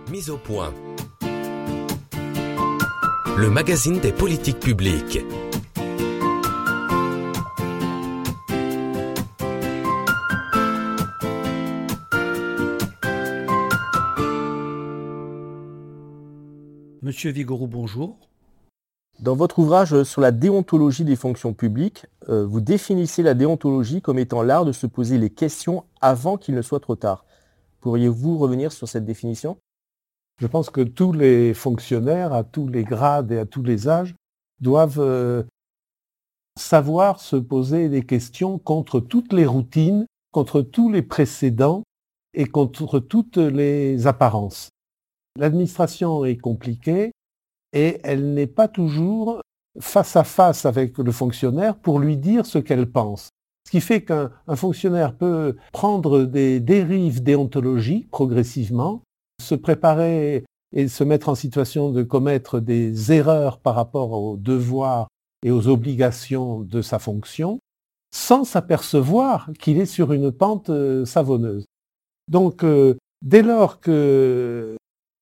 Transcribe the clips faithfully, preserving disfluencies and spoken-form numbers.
Mise au point. Le magazine des politiques publiques. Monsieur Vigouroux, bonjour. Dans votre ouvrage sur la déontologie des fonctions publiques, euh, vous définissez la déontologie comme étant l'art de se poser les questions avant qu'il ne soit trop tard. Pourriez-vous revenir sur cette définition ? Je pense que tous les fonctionnaires, à tous les grades et à tous les âges, doivent euh, savoir se poser des questions contre toutes les routines, contre tous les précédents et contre toutes les apparences. L'administration est compliquée et elle n'est pas toujours face à face avec le fonctionnaire pour lui dire ce qu'elle pense. Ce qui fait qu'un un fonctionnaire peut prendre des dérives déontologiques progressivement, se préparer et se mettre en situation de commettre des erreurs par rapport aux devoirs et aux obligations de sa fonction, sans s'apercevoir qu'il est sur une pente euh, savonneuse. Donc, euh, dès lors que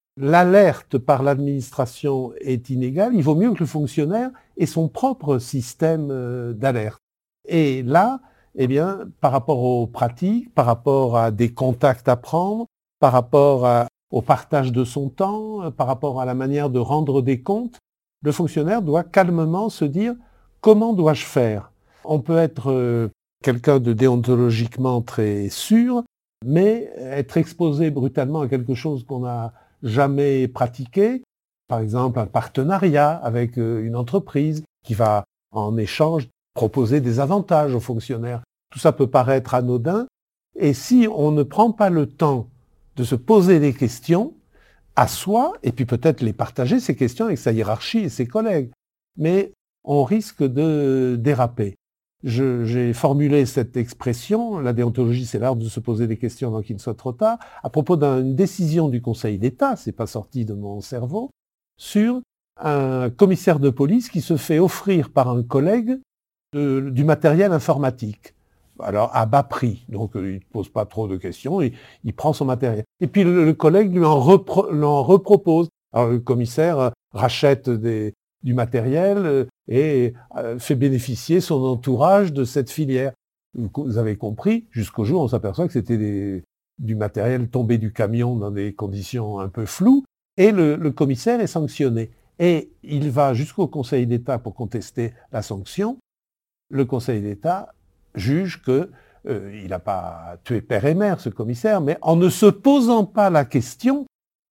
l'alerte par l'administration est inégale, il vaut mieux que le fonctionnaire ait son propre système euh, d'alerte. Et là, eh bien, par rapport aux pratiques, par rapport à des contacts à prendre, par rapport à, au partage de son temps, par rapport à la manière de rendre des comptes, le fonctionnaire doit calmement se dire « comment dois-je faire ?» On peut être euh, quelqu'un de déontologiquement très sûr, mais être exposé brutalement à quelque chose qu'on n'a jamais pratiqué, par exemple un partenariat avec euh, une entreprise qui va en échange proposer des avantages aux fonctionnaires. Tout ça peut paraître anodin, et si on ne prend pas le temps de se poser des questions à soi, et puis peut-être les partager, ces questions, avec sa hiérarchie et ses collègues, mais on risque de déraper. Je, j'ai formulé cette expression, la déontologie c'est l'art de se poser des questions avant qu'il ne soit trop tard, à propos d'une décision du Conseil d'État, c'est pas sorti de mon cerveau, sur un commissaire de police qui se fait offrir par un collègue de, du matériel informatique. Alors à bas prix, donc il ne pose pas trop de questions, il, il prend son matériel. Et puis le, le collègue lui en, repro, l'en repropose. Alors le commissaire rachète des, du matériel et fait bénéficier son entourage de cette filière. Vous avez compris, jusqu'au jour où on s'aperçoit que c'était des, du matériel tombé du camion dans des conditions un peu floues, et le, le commissaire est sanctionné. Et il va jusqu'au Conseil d'État pour contester la sanction. Le Conseil d'État juge que euh, il n'a pas tué père et mère, ce commissaire, mais en ne se posant pas la question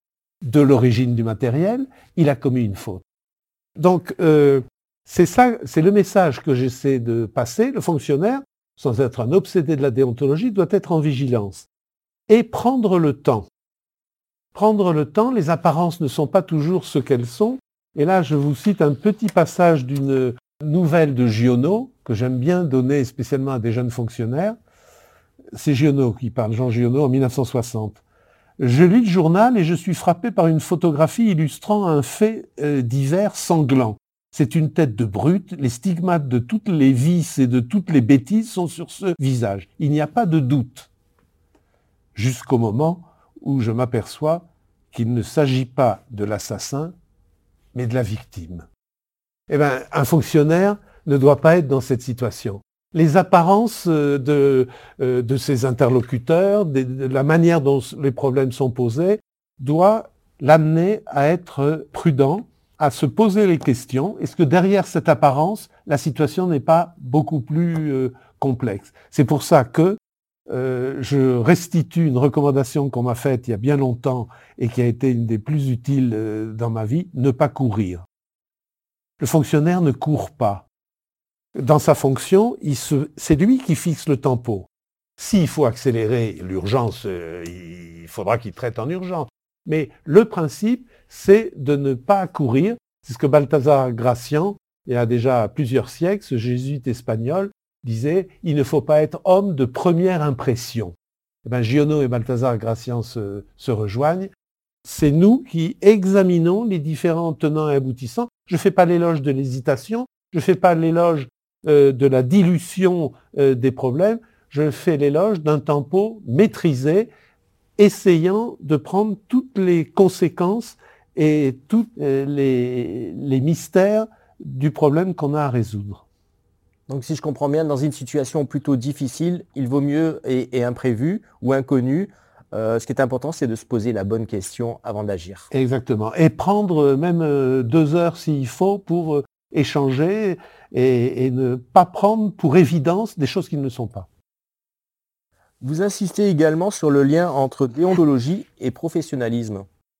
de l'origine du matériel, il a commis une faute. Donc, euh, c'est ça, c'est le message que j'essaie de passer. Le fonctionnaire, sans être un obsédé de la déontologie, doit être en vigilance et prendre le temps. Prendre le temps, les apparences ne sont pas toujours ce qu'elles sont. Et là, je vous cite un petit passage d'une nouvelle de Giono, que j'aime bien donner spécialement à des jeunes fonctionnaires. C'est Giono qui parle, Jean Giono, en dix-neuf cent soixante. Je lis le journal et je suis frappé par une photographie illustrant un fait euh, divers sanglant. C'est une tête de brute, les stigmates de toutes les vices et de toutes les bêtises sont sur ce visage. Il n'y a pas de doute. Jusqu'au moment où je m'aperçois qu'il ne s'agit pas de l'assassin, mais de la victime. Eh bien, un fonctionnaire ne doit pas être dans cette situation. Les apparences de, de ses interlocuteurs, de, de la manière dont les problèmes sont posés, doit l'amener à être prudent, à se poser les questions. Est-ce que derrière cette apparence, la situation n'est pas beaucoup plus euh, complexe ? C'est pour ça que euh, je restitue une recommandation qu'on m'a faite il y a bien longtemps et qui a été une des plus utiles euh, dans ma vie, ne pas courir. Le fonctionnaire ne court pas. Dans sa fonction, il se, c'est lui qui fixe le tempo. S'il faut accélérer l'urgence, euh, il faudra qu'il traite en urgence. Mais le principe, c'est de ne pas courir. C'est ce que Balthazar Gracian, il y a déjà plusieurs siècles, ce jésuite espagnol, disait « il ne faut pas être homme de première impression ». Eh bien, Giono et Balthazar Gracian se, se rejoignent. C'est nous qui examinons les différents tenants et aboutissants. Je ne fais pas l'éloge de l'hésitation, je ne fais pas l'éloge euh, de la dilution euh, des problèmes, je fais l'éloge d'un tempo maîtrisé essayant de prendre toutes les conséquences et tous les, les mystères du problème qu'on a à résoudre. Donc si je comprends bien, dans une situation plutôt difficile, il vaut mieux et, et imprévu ou inconnu, euh, ce qui est important, c'est de se poser la bonne question avant d'agir. Exactement. Et prendre même euh, deux heures s'il faut pour euh, échanger et, et ne pas prendre pour évidence des choses qui ne le sont pas. Vous insistez également sur le lien entre déontologie et professionnalisme.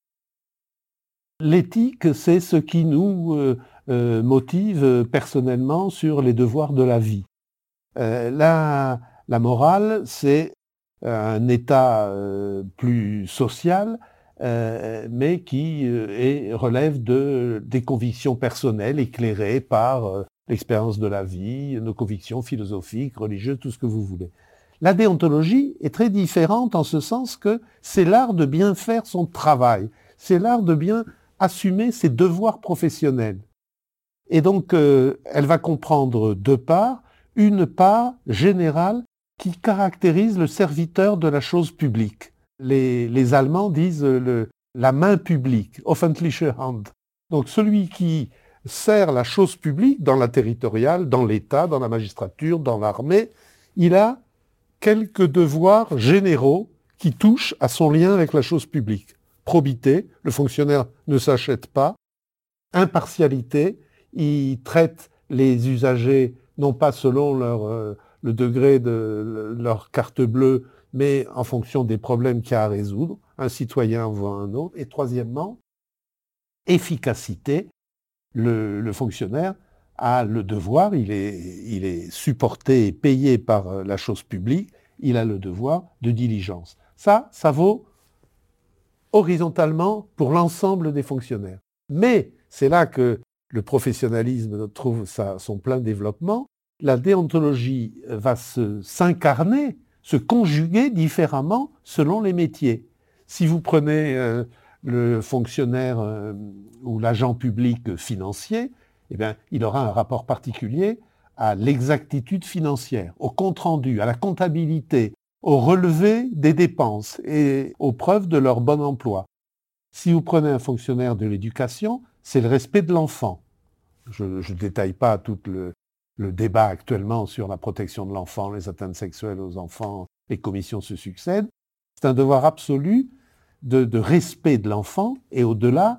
L'éthique, c'est ce qui nous euh, euh, motive personnellement sur les devoirs de la vie. Euh, la, la morale, c'est un état euh, plus social, euh, mais qui euh, est, relève de, des convictions personnelles éclairées par euh, l'expérience de la vie, nos convictions philosophiques, religieuses, tout ce que vous voulez. La déontologie est très différente en ce sens que c'est l'art de bien faire son travail, c'est l'art de bien assumer ses devoirs professionnels. Et donc, euh, elle va comprendre deux parts, une part générale qui caractérise le serviteur de la chose publique. Les, les Allemands disent le, la main publique, öffentliche Hand. Donc celui qui sert la chose publique dans la territoriale, dans l'État, dans la magistrature, dans l'armée, il a quelques devoirs généraux qui touchent à son lien avec la chose publique. Probité, le fonctionnaire ne s'achète pas. Impartialité, il traite les usagers non pas selon leur, euh, le degré de leur carte bleue, mais en fonction des problèmes qu'il y a à résoudre. Un citoyen voit un autre. Et troisièmement, efficacité, le, le fonctionnaire a le devoir, il est, il est supporté et payé par la chose publique, il a le devoir de diligence. Ça, ça vaut horizontalement pour l'ensemble des fonctionnaires. Mais c'est là que le professionnalisme trouve sa, son plein développement. La déontologie va se, s'incarner, se conjuguer différemment selon les métiers. Si vous prenez euh, le fonctionnaire euh, ou l'agent public financier, eh bien, il aura un rapport particulier à l'exactitude financière, au compte-rendu, à la comptabilité, au relevé des dépenses et aux preuves de leur bon emploi. Si vous prenez un fonctionnaire de l'éducation, c'est le respect de l'enfant. Je ne détaille pas tout le, le débat actuellement sur la protection de l'enfant, les atteintes sexuelles aux enfants, les commissions se succèdent. C'est un devoir absolu de, de respect de l'enfant et au-delà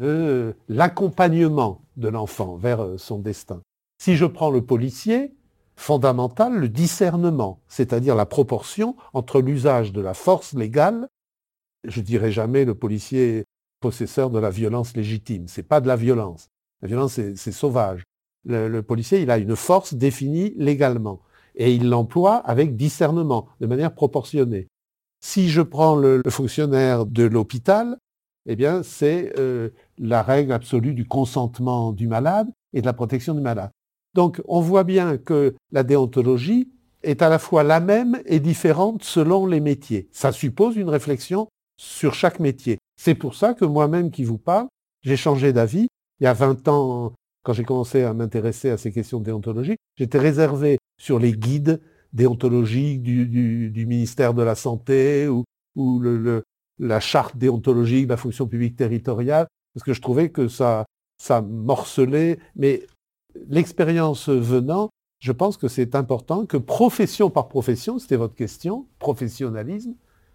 de l'accompagnement de l'enfant vers son destin. Si je prends le policier, fondamental, le discernement, c'est-à-dire la proportion entre l'usage de la force légale, je dirais jamais le policier possesseur de la violence légitime, c'est pas de la violence, la violence c'est, c'est sauvage. Le, le policier, il a une force définie légalement et il l'emploie avec discernement, de manière proportionnée. Si je prends le, le fonctionnaire de l'hôpital, eh bien c'est euh, la règle absolue du consentement du malade et de la protection du malade. Donc on voit bien que la déontologie est à la fois la même et différente selon les métiers. Ça suppose une réflexion sur chaque métier. C'est pour ça que moi-même qui vous parle, j'ai changé d'avis. Il y a vingt ans, quand j'ai commencé à m'intéresser à ces questions déontologiques, j'étais réservé sur les guides déontologiques du, du, du ministère de la Santé ou, ou le, le, la charte déontologique de la fonction publique territoriale, parce que je trouvais que ça, ça morcelait. Mais l'expérience venant, je pense que c'est important que profession par profession, c'était votre question, professionnalisme,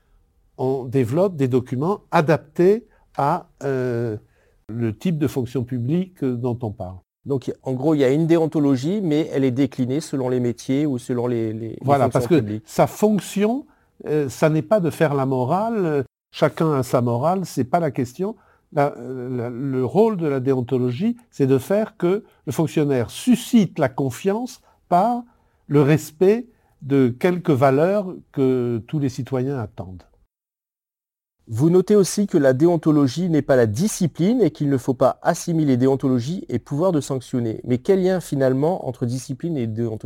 on développe des documents adaptés à euh, le type de fonction publique dont on parle. Donc, en gros, il y a une déontologie, mais elle est déclinée selon les métiers ou selon les, les, voilà, les fonctions parce que publiques. Sa fonction, euh, ça n'est pas de faire la morale, euh, chacun a sa morale, c'est pas la question. La, la, le rôle de la déontologie, c'est de faire que le fonctionnaire suscite la confiance par le respect de quelques valeurs que tous les citoyens attendent. Vous notez aussi que la déontologie n'est pas la discipline et qu'il ne faut pas assimiler déontologie et pouvoir de sanctionner. Mais quel lien finalement entre discipline et déontologie ?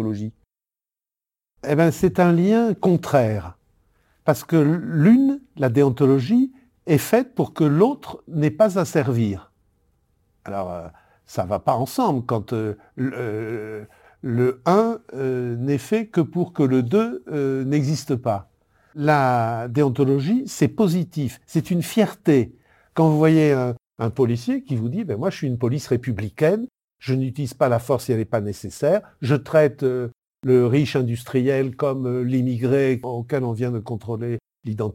Eh bien, c'est un lien contraire. Parce que l'une, la déontologie, est faite pour que l'autre n'ait pas à servir. Alors, euh, ça ne va pas ensemble quand euh, le, le un euh, n'est fait que pour que le deux euh, n'existe pas. la déontologie, c'est positif, c'est une fierté. Quand vous voyez un, un policier qui vous dit ben, « moi je suis une police républicaine, je n'utilise pas la force si elle n'est pas nécessaire, je traite euh, le riche industriel comme euh, l'immigré auquel on vient de contrôler l'identité »,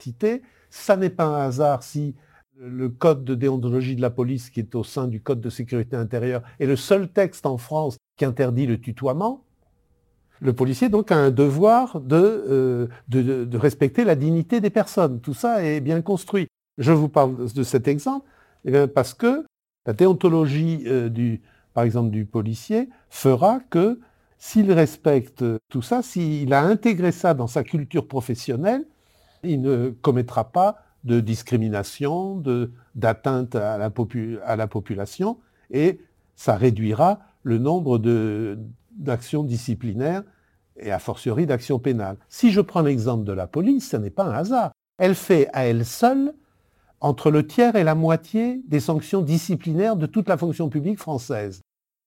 ça n'est pas un hasard si le code de déontologie de la police qui est au sein du code de sécurité intérieure est le seul texte en France qui interdit le tutoiement. Le policier donc a un devoir de, euh, de, de respecter la dignité des personnes. Tout ça est bien construit. Je vous parle de cet exemple eh bien, parce que la déontologie euh, du, par exemple du policier fera que s'il respecte tout ça, s'il a intégré ça dans sa culture professionnelle, il ne commettra pas de discrimination, de, d'atteinte à la, popu, à la population, et ça réduira le nombre de, d'actions disciplinaires et a fortiori d'actions pénales. Si je prends l'exemple de la police, ce n'est pas un hasard. Elle fait à elle seule entre le tiers et la moitié des sanctions disciplinaires de toute la fonction publique française.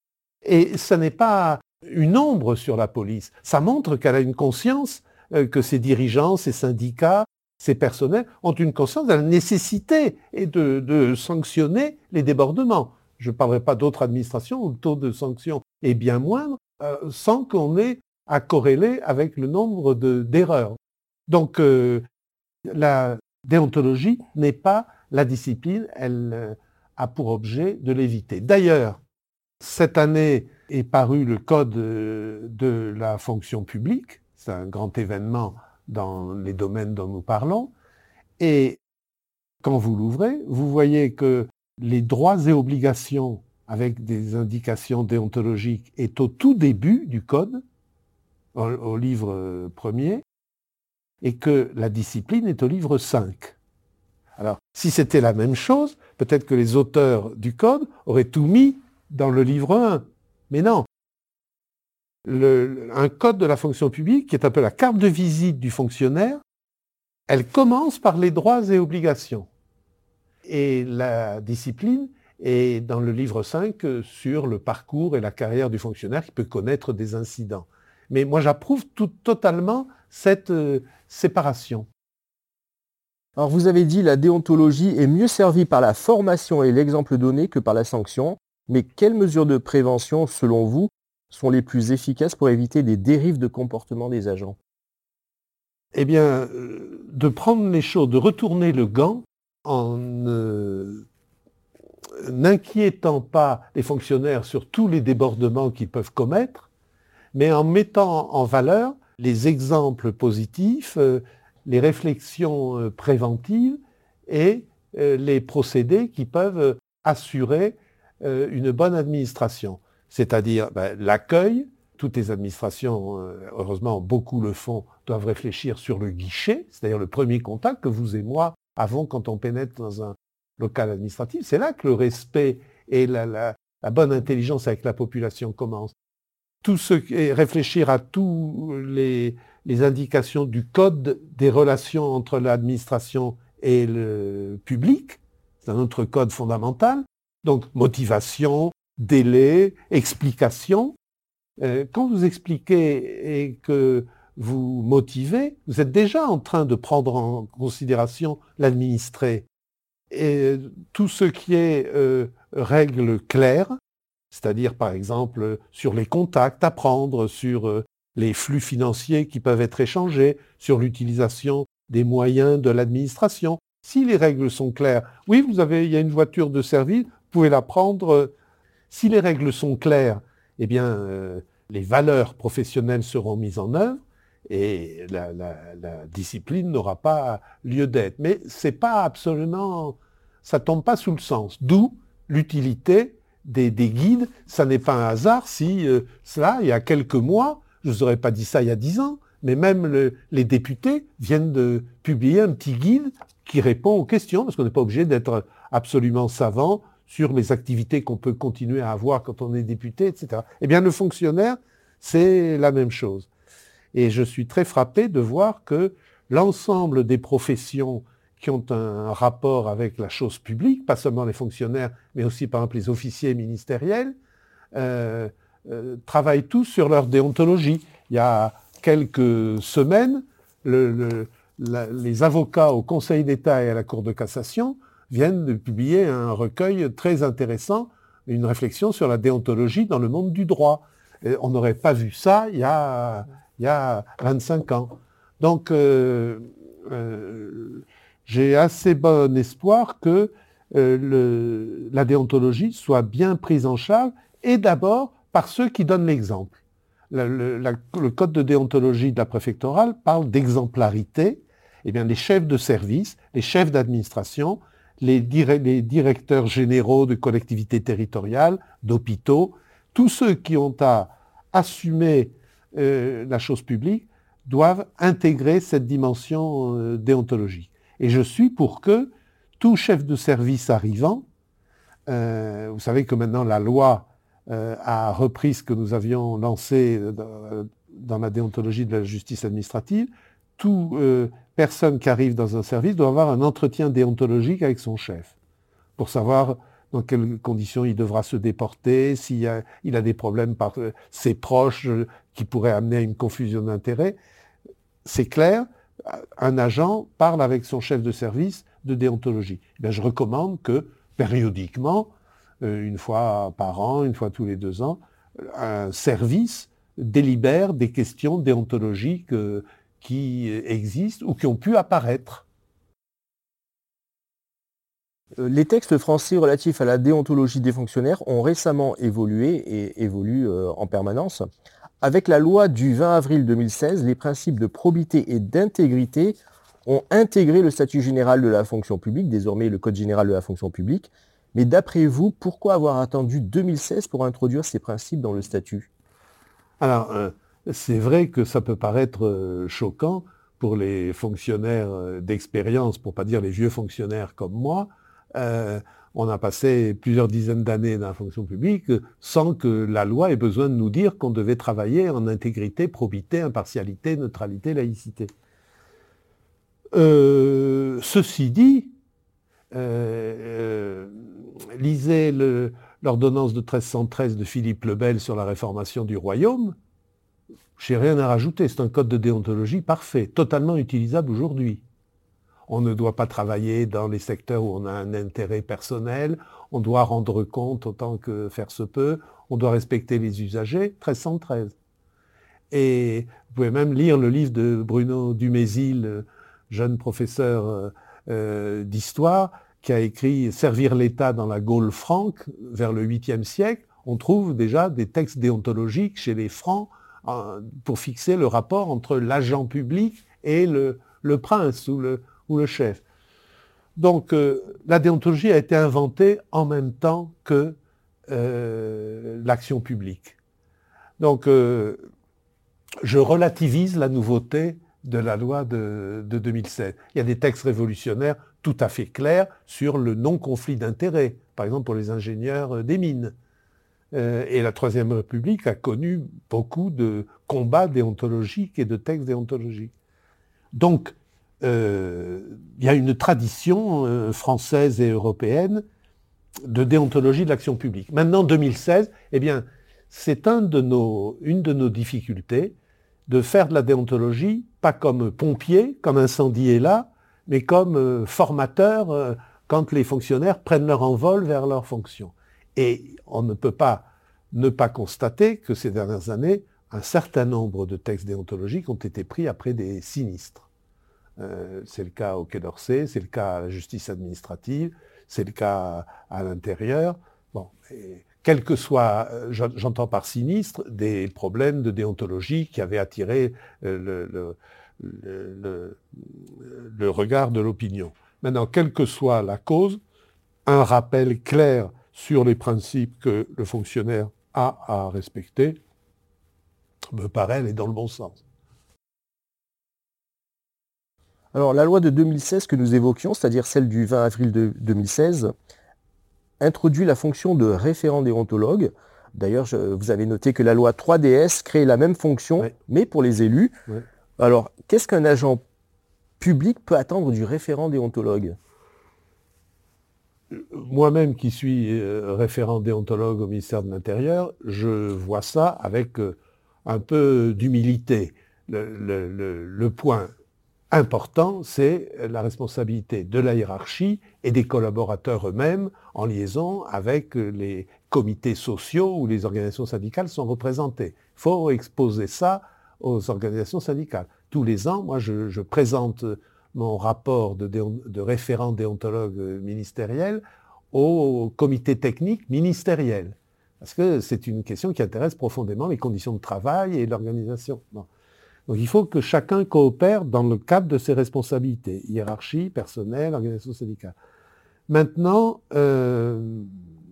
Et ce n'est pas une ombre sur la police. Ça montre qu'elle a une conscience, euh, que ses dirigeants, ses syndicats, ces personnels ont une conscience de la nécessité et de, de sanctionner les débordements. Je ne parlerai pas d'autres administrations où le taux de sanction est bien moindre, euh, sans qu'on ait à corréler avec le nombre de, d'erreurs. Donc, euh, la déontologie n'est pas la discipline, elle euh, a pour objet de l'éviter. D'ailleurs, cette année est paru le Code de la fonction publique, c'est un grand événement dans les domaines dont nous parlons, et quand vous l'ouvrez, vous voyez que les droits et obligations avec des indications déontologiques est au tout début du code, au, au livre premier, et que la discipline est au livre cinq. Alors, si c'était la même chose, peut-être que les auteurs du code auraient tout mis dans le livre un, mais non. Le, un code de la fonction publique, qui est un peu la carte de visite du fonctionnaire, elle commence par les droits et obligations. Et la discipline est dans le livre cinq sur le parcours et la carrière du fonctionnaire qui peut connaître des incidents. Mais moi, j'approuve tout, totalement cette euh, séparation. Alors vous avez dit la déontologie est mieux servie par la formation et l'exemple donné que par la sanction. Mais quelles mesures de prévention, selon vous, sont les plus efficaces pour éviter des dérives de comportement des agents? Eh bien, de prendre les choses, de retourner le gant en euh, n'inquiétant pas les fonctionnaires sur tous les débordements qu'ils peuvent commettre, mais en mettant en valeur les exemples positifs, euh, les réflexions euh, préventives et euh, les procédés qui peuvent assurer euh, une bonne administration. C'est-à-dire ben, l'accueil. Toutes les administrations, euh, heureusement beaucoup le font, doivent réfléchir sur le guichet, c'est-à-dire le premier contact que vous et moi avons quand on pénètre dans un local administratif. C'est là que le respect et la, la, la bonne intelligence avec la population commencent. Tout ce, et réfléchir à toutes les, les indications du code des relations entre l'administration et le public, c'est un autre code fondamental. Donc motivation, délai, explication. Euh, quand vous expliquez et que vous motivez, vous êtes déjà en train de prendre en considération l'administré. Et tout ce qui est euh, règles claires, c'est-à-dire par exemple sur les contacts à prendre, sur euh, les flux financiers qui peuvent être échangés, sur l'utilisation des moyens de l'administration. Si les règles sont claires, oui, vous avez, il y a une voiture de service, vous pouvez la prendre. Si les règles sont claires, eh bien, euh, les valeurs professionnelles seront mises en œuvre et la, la, la discipline n'aura pas lieu d'être. Mais c'est pas absolument, ça tombe pas sous le sens. D'où l'utilité des, des guides. Ça n'est pas un hasard si euh, cela, il y a quelques mois, je vous aurais pas dit ça il y a dix ans, mais même le, les députés viennent de publier un petit guide qui répond aux questions, parce qu'on n'est pas obligé d'être absolument savant sur les activités qu'on peut continuer à avoir quand on est député, et cetera. Eh bien, le fonctionnaire, c'est la même chose. Et je suis très frappé de voir que l'ensemble des professions qui ont un rapport avec la chose publique, pas seulement les fonctionnaires, mais aussi par exemple les officiers ministériels, euh, euh, travaillent tous sur leur déontologie. Il y a quelques semaines, le, le, la, les avocats au Conseil d'État et à la Cour de cassation viennent de publier un recueil très intéressant, une réflexion sur la déontologie dans le monde du droit. Et on n'aurait pas vu ça il y a, il y a vingt-cinq ans. Donc, euh, euh, j'ai assez bon espoir que euh, le, la déontologie soit bien prise en charge, et d'abord par ceux qui donnent l'exemple. Le, le, la, le code de déontologie de la préfectorale parle d'exemplarité. Eh bien, les chefs de service, les chefs d'administration, les, dire, les directeurs généraux de collectivités territoriales, d'hôpitaux, tous ceux qui ont à assumer euh, la chose publique doivent intégrer cette dimension euh, déontologique. Et je suis pour que tout chef de service arrivant, euh, vous savez que maintenant la loi euh, a repris ce que nous avions lancé dans, dans la déontologie de la justice administrative, toute euh, personne qui arrive dans un service doit avoir un entretien déontologique avec son chef pour savoir dans quelles conditions il devra se déporter, s'il a, il a des problèmes par euh, ses proches euh, qui pourraient amener à une confusion d'intérêts. C'est clair, un agent parle avec son chef de service de déontologie. Eh bien, je recommande que, périodiquement, euh, une fois par an, une fois tous les deux ans, un service délibère des questions déontologiques euh, qui existent ou qui ont pu apparaître. Les textes français relatifs à la déontologie des fonctionnaires ont récemment évolué et évoluent euh, en permanence. Avec la loi du vingt avril deux mille seize, les principes de probité et d'intégrité ont intégré le statut général de la fonction publique, désormais le Code général de la fonction publique. Mais d'après vous, pourquoi avoir attendu deux mille seize pour introduire ces principes dans le statut ? Alors, euh, c'est vrai que ça peut paraître euh, choquant pour les fonctionnaires euh, d'expérience, pour ne pas dire les vieux fonctionnaires comme moi. Euh, on a passé plusieurs dizaines d'années dans la fonction publique sans que la loi ait besoin de nous dire qu'on devait travailler en intégrité, probité, impartialité, neutralité, laïcité. Euh, ceci dit, euh, euh, lisez le, l'ordonnance de treize cent treize de Philippe le Bel sur la réformation du royaume. Je n'ai rien à rajouter, c'est un code de déontologie parfait, totalement utilisable aujourd'hui. On ne doit pas travailler dans les secteurs où on a un intérêt personnel, on doit rendre compte autant que faire se peut, on doit respecter les usagers, treize cent treize. Et vous pouvez même lire le livre de Bruno Dumézil, jeune professeur euh, d'histoire, qui a écrit « Servir l'État dans la Gaule franque » vers le huitième siècle. On trouve déjà des textes déontologiques chez les Francs euh, pour fixer le rapport entre l'agent public et le, le prince ou le, ou le chef. Donc euh, la déontologie a été inventée en même temps que euh, l'action publique. Donc euh, je relativise la nouveauté de la loi de, de deux mille sept. Il y a des textes révolutionnaires tout à fait clairs sur le non-conflit d'intérêts, par exemple pour les ingénieurs des mines. Euh, et la Troisième République a connu beaucoup de combats déontologiques et de textes déontologiques. Donc, euh, il y a une tradition euh, française et européenne de déontologie de l'action publique. Maintenant, deux mille seize, eh bien, c'est un de nos, une de nos difficultés de faire de la déontologie, pas comme pompier, comme incendie est là, mais comme euh, formateur euh, quand les fonctionnaires prennent leur envol vers leurs fonctions. Et on ne peut pas ne pas constater que ces dernières années, un certain nombre de textes déontologiques ont été pris après des sinistres. Euh, c'est le cas au Quai d'Orsay, c'est le cas à la justice administrative, c'est le cas à, à l'intérieur. Bon, et quel que soit, j'entends par sinistre, des problèmes de déontologie qui avaient attiré le, le, le, le, le regard de l'opinion. Maintenant, quelle que soit la cause, un rappel clair sur les principes que le fonctionnaire a à respecter me paraît aller dans le bon sens. Alors la loi de deux mille seize que nous évoquions, c'est-à-dire celle du vingt avril de deux mille seize, introduit la fonction de référent déontologue. D'ailleurs, je, vous avez noté que la loi trois D S crée la même fonction, oui, mais pour les élus. Oui. Alors, qu'est-ce qu'un agent public peut attendre du référent déontologue ? Moi-même qui suis euh, référent déontologue au ministère de l'Intérieur, je vois ça avec euh, un peu d'humilité. Le, le, le, le point important, c'est la responsabilité de la hiérarchie et des collaborateurs eux-mêmes en liaison avec les comités sociaux où les organisations syndicales sont représentées. Il faut exposer ça aux organisations syndicales. Tous les ans, moi, je, je présente mon rapport de, déon, de référent déontologue ministériel au comité technique ministériel. Parce que c'est une question qui intéresse profondément les conditions de travail et l'organisation. Bon. Donc il faut que chacun coopère dans le cadre de ses responsabilités, hiérarchie, personnel, organisation syndicale. Maintenant, euh,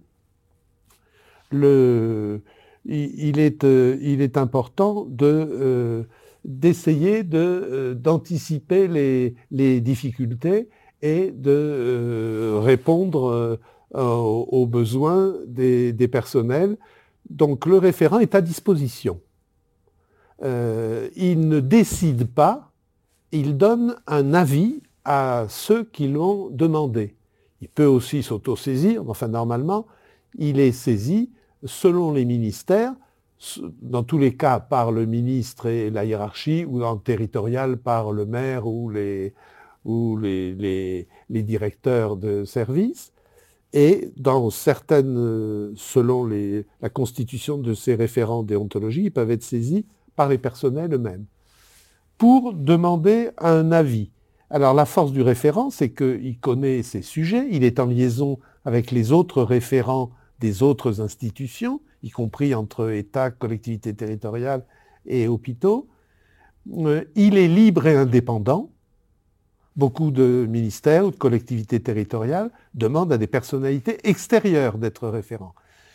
le, il, est, euh, il est important de, euh, d'essayer de, euh, d'anticiper les, les difficultés et de euh, répondre euh, aux, aux besoins des, des personnels. Donc le référent est à disposition. Euh, il ne décide pas, il donne un avis à ceux qui l'ont demandé. Il peut aussi s'autosaisir, enfin normalement, il est saisi selon les ministères, dans tous les cas par le ministre et la hiérarchie, ou en territorial par le maire ou les, ou les, les, les directeurs de services. Et dans certaines, selon les, la constitution de ces référents déontologie, ils peuvent être saisis par les personnels eux-mêmes, pour demander un avis. Alors la force du référent, c'est qu'il connaît ses sujets, il est en liaison avec les autres référents des autres institutions, y compris entre État, collectivités territoriales et hôpitaux. Euh, il est libre et indépendant. Beaucoup de ministères ou de collectivités territoriales demandent à des personnalités extérieures d'être référents.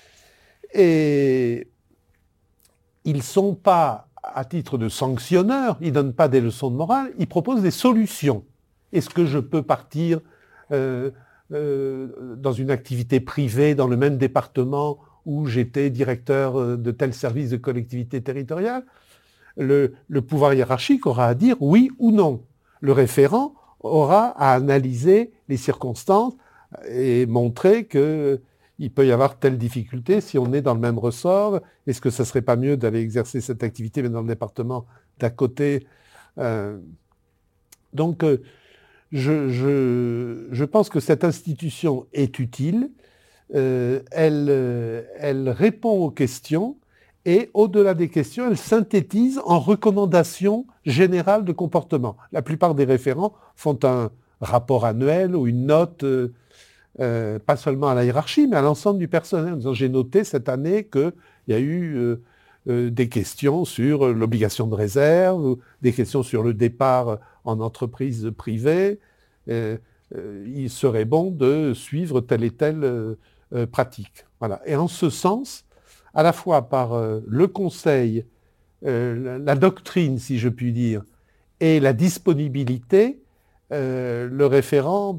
Et ils ne sont pas à titre de sanctionneurs, ils ne donnent pas des leçons de morale, ils proposent des solutions. Est-ce que je peux partir euh, euh, dans une activité privée dans le même département où j'étais directeur de tel service de collectivité territoriale? Le, le pouvoir hiérarchique aura à dire oui ou non. Le référent aura à analyser les circonstances et montrer que il peut y avoir telle difficulté si on est dans le même ressort. Est-ce que ça ne serait pas mieux d'aller exercer cette activité, mais dans le département d'à côté euh, Donc, euh, je, je, je pense que cette institution est utile. Euh, elle, euh, elle répond aux questions et, au-delà des questions, elle synthétise en recommandations générales de comportement. La plupart des référents font un rapport annuel ou une note euh, Euh, pas seulement à la hiérarchie, mais à l'ensemble du personnel. J'ai noté cette année qu'il y a eu euh, euh, des questions sur l'obligation de réserve, ou des questions sur le départ en entreprise privée. Euh, euh, il serait bon de suivre telle et telle euh, euh, pratique. Voilà. Et en ce sens, à la fois par euh, le conseil, euh, la, la doctrine, si je puis dire, et la disponibilité, euh, le référent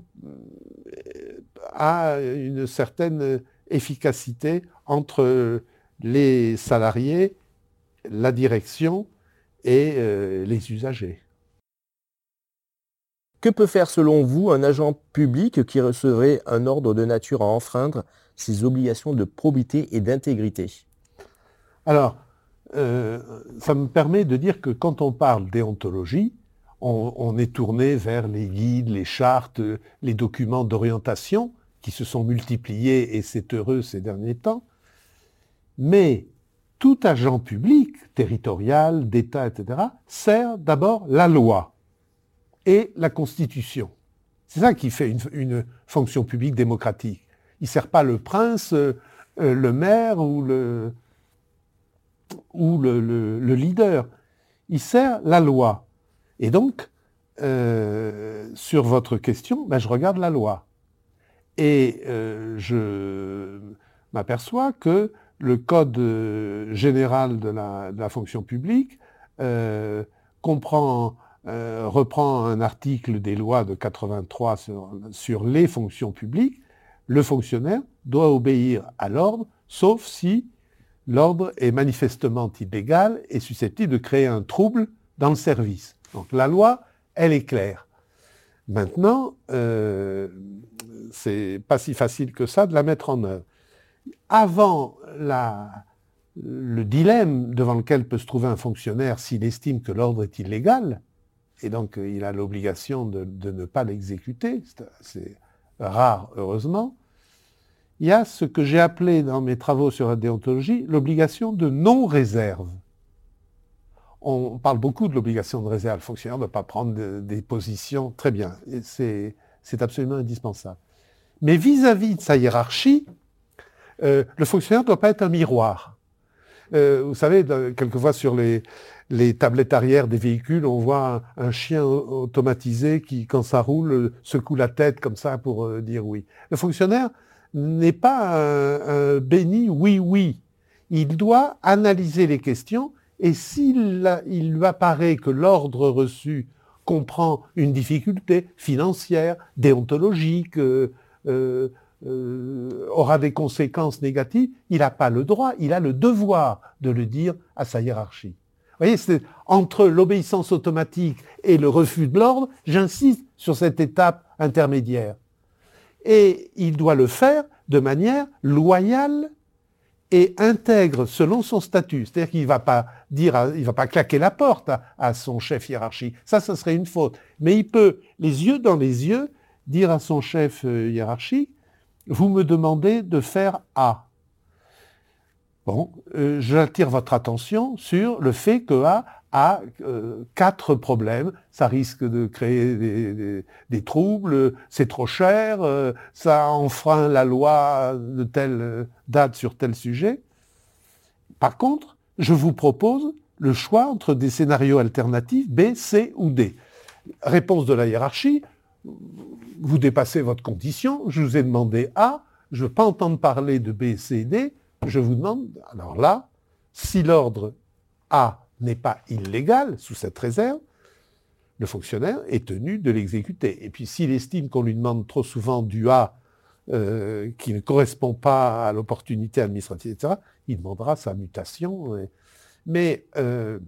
a une certaine efficacité entre les salariés, la direction et euh, les usagers. Que peut faire selon vous un agent public qui recevrait un ordre de nature à enfreindre ses obligations de probité et d'intégrité? Alors, euh, ça me permet de dire que quand on parle déontologie, on, on est tourné vers les guides, les chartes, les documents d'orientation qui se sont multipliés, et c'est heureux ces derniers temps. Mais tout agent public, territorial, d'État, et cetera, sert d'abord la loi et la Constitution. C'est ça qui fait une, une fonction publique démocratique. Il ne sert pas le prince, euh, le maire ou le, ou le, le, le leader. Il sert la loi. Et donc, euh, sur votre question, ben, je regarde la loi. Et euh, je m'aperçois que le Code général de la, de la fonction publique euh, comprend, euh, reprend un article des lois de quatre-vingt-trois sur, sur les fonctions publiques. Le fonctionnaire doit obéir à l'ordre, sauf si l'ordre est manifestement illégal et susceptible de créer un trouble dans le service. Donc la loi, elle est claire. Maintenant, euh, c'est pas si facile que ça de la mettre en œuvre. Avant la, le dilemme devant lequel peut se trouver un fonctionnaire s'il estime que l'ordre est illégal, et donc il a l'obligation de, de ne pas l'exécuter, c'est, c'est rare heureusement. Il y a ce que j'ai appelé dans mes travaux sur la déontologie l'obligation de non-réserve. On parle beaucoup de l'obligation de réserve. Le fonctionnaire ne doit pas prendre de, des positions. Très bien, c'est, c'est absolument indispensable. Mais vis-à-vis de sa hiérarchie, euh, le fonctionnaire ne doit pas être un miroir. Euh, vous savez, de, quelquefois sur les, les tablettes arrière des véhicules, on voit un, un chien automatisé qui, quand ça roule, secoue la tête comme ça pour euh, dire oui. Le fonctionnaire n'est pas un, un béni oui-oui. Il doit analyser les questions et s'il a, il lui apparaît que l'ordre reçu comprend une difficulté financière, déontologique, euh, euh, euh, aura des conséquences négatives, il n'a pas le droit, il a le devoir de le dire à sa hiérarchie. Vous voyez, c'est entre l'obéissance automatique et le refus de l'ordre, j'insiste sur cette étape intermédiaire. Et il doit le faire de manière loyale et intègre selon son statut. C'est-à-dire qu'il ne va pas dire, à, il va pas claquer la porte à, à son chef hiérarchique. Ça, ça serait une faute. Mais il peut, les yeux dans les yeux, dire à son chef hiérarchique, vous me demandez de faire A. Bon, euh, j'attire votre attention sur le fait que A a euh, quatre problèmes. Ça risque de créer des, des, des troubles, c'est trop cher, euh, ça enfreint la loi de telle date sur tel sujet. Par contre, je vous propose le choix entre des scénarios alternatifs B, C ou D. Réponse de la hiérarchie, vous dépassez votre condition, je vous ai demandé A, je ne veux pas entendre parler de B, C, D, je vous demande, alors là, si l'ordre A n'est pas illégal, sous cette réserve, le fonctionnaire est tenu de l'exécuter. Et puis s'il estime qu'on lui demande trop souvent du A euh, qui ne correspond pas à l'opportunité administrative, et cetera, il demandera sa mutation. Et... Mais euh,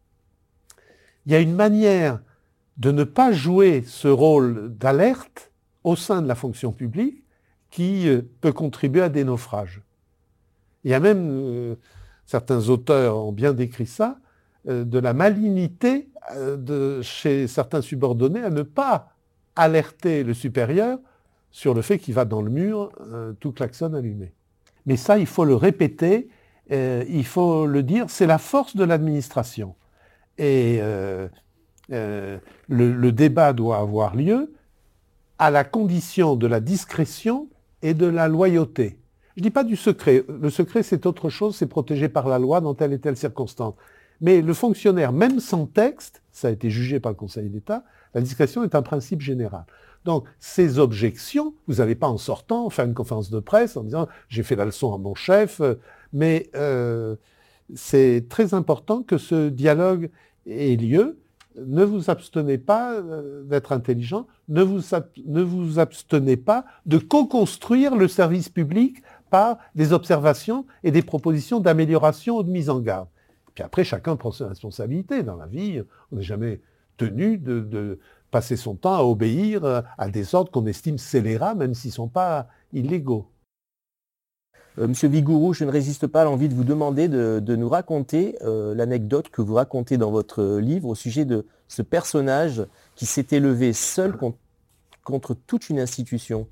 il y a une manière de ne pas jouer ce rôle d'alerte au sein de la fonction publique qui euh, peut contribuer à des naufrages. Il y a même, euh, certains auteurs ont bien décrit ça, euh, de la malignité euh, de, chez certains subordonnés à ne pas alerter le supérieur sur le fait qu'il va dans le mur, euh, tout klaxon allumé. Mais ça, il faut le répéter, euh, il faut le dire, c'est la force de l'administration. Et euh, euh, le, le débat doit avoir lieu à la condition de la discrétion et de la loyauté. Je ne dis pas du secret. Le secret, c'est autre chose, c'est protégé par la loi dans telle et telle circonstance. Mais le fonctionnaire, même sans texte, ça a été jugé par le Conseil d'État, la discrétion est un principe général. Donc, ces objections, vous n'allez pas en sortant faire une conférence de presse en disant « j'ai fait la leçon à mon chef », mais euh, c'est très important que ce dialogue ait lieu. Ne vous abstenez pas d'être intelligent, ne vous, ne vous abstenez pas de co-construire le service public par des observations et des propositions d'amélioration ou de mise en garde. Puis après, chacun prend ses responsabilités. Dans la vie, on n'est jamais tenu de, de passer son temps à obéir à des ordres qu'on estime scélérats, même s'ils ne sont pas illégaux. Euh, Monsieur Vigouroux, je ne résiste pas à l'envie de vous demander de, de nous raconter euh, l'anecdote que vous racontez dans votre livre au sujet de ce personnage qui s'était levé seul contre, contre toute une institution.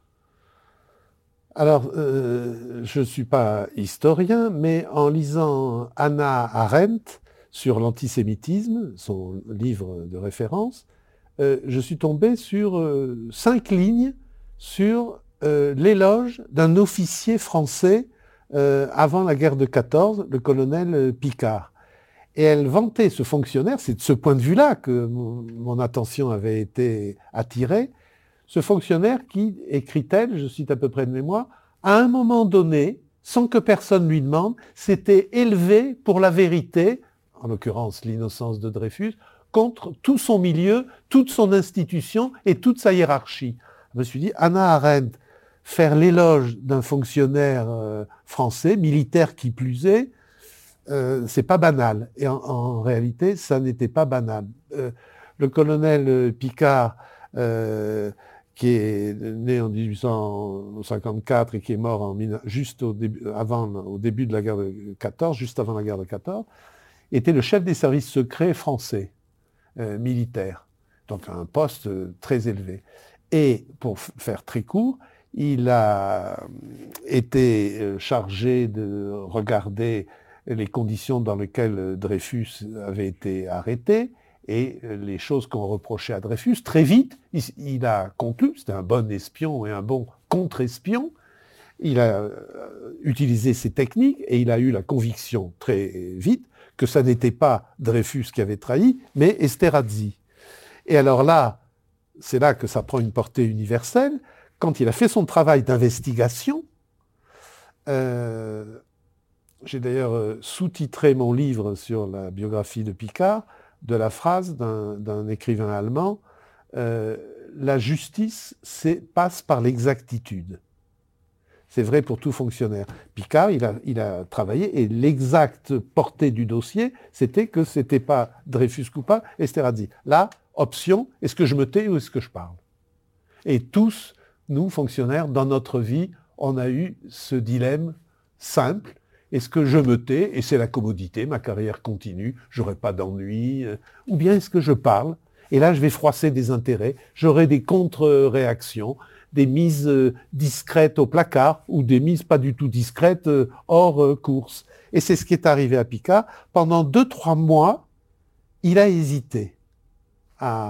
Alors, euh, je ne suis pas historien, mais en lisant Hannah Arendt sur l'antisémitisme, son livre de référence, euh, je suis tombé sur euh, cinq lignes sur euh, l'éloge d'un officier français euh, avant la guerre de quatorze, le colonel Picard. Et elle vantait ce fonctionnaire, c'est de ce point de vue-là que mon, mon attention avait été attirée, ce fonctionnaire qui, écrit-elle, je cite à peu près de mémoire, à un moment donné, sans que personne lui demande, s'était élevé pour la vérité, en l'occurrence l'innocence de Dreyfus, contre tout son milieu, toute son institution et toute sa hiérarchie. Je me suis dit, Hannah Arendt, faire l'éloge d'un fonctionnaire euh, français, militaire qui plus est, euh, c'est pas banal. Et en, en réalité, ça n'était pas banal. Euh, le colonel Picard, euh, qui est né en dix-huit cent cinquante-quatre et qui est mort en, juste au début, avant, au début de la guerre de quatorze, juste avant la guerre de quatorze, était le chef des services secrets français. euh, militaire, donc un poste euh, très élevé. Et pour f- faire très court, il a été euh, chargé de regarder les conditions dans lesquelles Dreyfus avait été arrêté et les choses qu'on reprochait à Dreyfus. Très vite, il, il a conclu, c'était un bon espion et un bon contre-espion, il a euh, utilisé ces techniques et il a eu la conviction très vite que ça n'était pas Dreyfus qui avait trahi, mais Esterhazy. Et alors là, c'est là que ça prend une portée universelle. Quand il a fait son travail d'investigation, euh, j'ai d'ailleurs euh, sous-titré mon livre sur la biographie de Picard de la phrase d'un, d'un écrivain allemand, euh, la justice c'est, passe par l'exactitude. C'est vrai pour tout fonctionnaire. Picard, il a, il a travaillé et l'exacte portée du dossier, c'était que ce n'était pas Dreyfus coupable, Esterhazy. Là, option, est-ce que je me tais ou est-ce que je parle? Et tous, nous, fonctionnaires, dans notre vie, on a eu ce dilemme simple. Est-ce que je me tais et c'est la commodité, ma carrière continue, j'aurai pas d'ennui, euh, ou bien est-ce que je parle? Et là, je vais froisser des intérêts, j'aurai des contre-réactions, des mises euh, discrètes au placard ou des mises pas du tout discrètes euh, hors euh, course. Et c'est ce qui est arrivé à Picard. Pendant deux, trois mois, il a hésité à,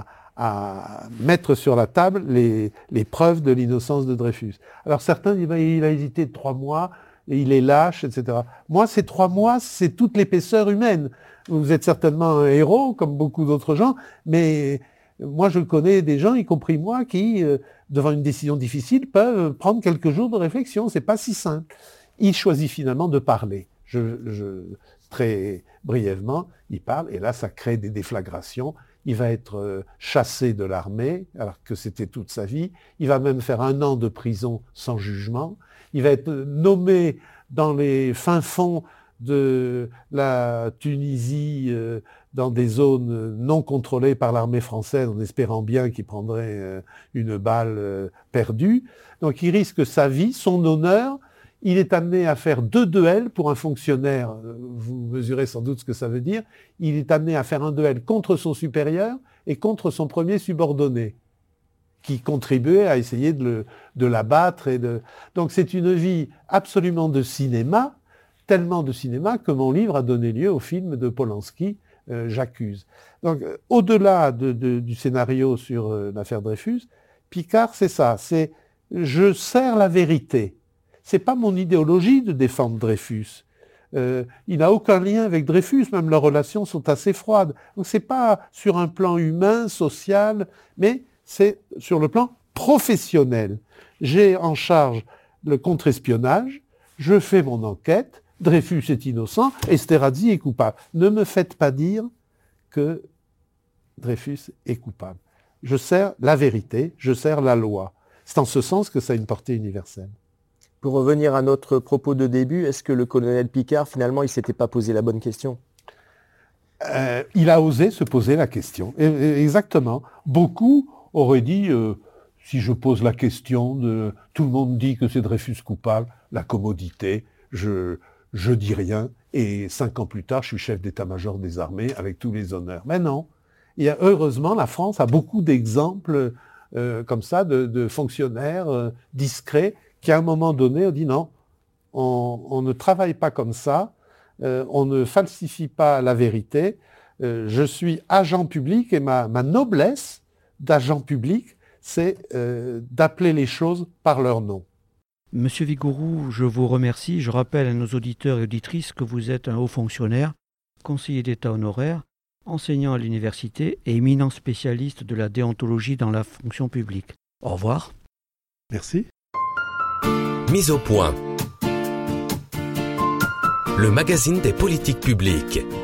à mettre sur la table les, les preuves de l'innocence de Dreyfus. Alors certains disent, ben, il a hésité de trois mois, et il est lâche, et cetera. Moi, ces trois mois, c'est toute l'épaisseur humaine. Vous êtes certainement un héros, comme beaucoup d'autres gens, mais moi, je connais des gens, y compris moi, qui, euh, devant une décision difficile, peuvent prendre quelques jours de réflexion. C'est pas si simple. Il choisit finalement de parler. Je, je, très brièvement, il parle, et là, ça crée des déflagrations. Il va être euh, chassé de l'armée, alors que c'était toute sa vie. Il va même faire un an de prison sans jugement. Il va être nommé dans les fins fonds de la Tunisie, euh, dans des zones non contrôlées par l'armée française, en espérant bien qu'il prendrait euh, une balle euh, perdue. Donc il risque sa vie, son honneur. Il est amené à faire deux duels pour un fonctionnaire. Vous mesurez sans doute ce que ça veut dire. Il est amené à faire un duel contre son supérieur et contre son premier subordonné, qui contribuait à essayer de, le, de l'abattre. Et de... Donc c'est une vie absolument de cinéma, tellement de cinéma que mon livre a donné lieu au film de Polanski, euh, J'accuse. Donc euh, au-delà de, de, du scénario sur euh, l'affaire Dreyfus, Picard, c'est ça, c'est je sers la vérité. C'est pas mon idéologie de défendre Dreyfus. Euh, il n'a aucun lien avec Dreyfus, même leurs relations sont assez froides. Donc c'est pas sur un plan humain, social, mais c'est sur le plan professionnel. J'ai en charge le contre-espionnage, je fais mon enquête, Dreyfus est innocent, Esterhazy est coupable. Ne me faites pas dire que Dreyfus est coupable. Je sers la vérité, je sers la loi. C'est en ce sens que ça a une portée universelle. Pour revenir à notre propos de début, est-ce que le colonel Picard, finalement, il ne s'était pas posé la bonne question ? euh, Il a osé se poser la question. Et, et exactement. Beaucoup auraient dit, euh, si je pose la question, de, tout le monde dit que c'est Dreyfus coupable, la commodité, je je dis rien, et cinq ans plus tard, je suis chef d'état-major des armées avec tous les honneurs. Mais non. Il y a, heureusement, la France a beaucoup d'exemples euh, comme ça de, de fonctionnaires euh, discrets qui, à un moment donné, ont dit non, on, on ne travaille pas comme ça, euh, on ne falsifie pas la vérité. Euh, je suis agent public et ma, ma noblesse d'agent public, c'est euh, d'appeler les choses par leur nom. Monsieur Vigouroux, je vous remercie. Je rappelle à nos auditeurs et auditrices que vous êtes un haut fonctionnaire, conseiller d'État honoraire, enseignant à l'université et éminent spécialiste de la déontologie dans la fonction publique. Au revoir. Merci. Mise au point. Le magazine des politiques publiques.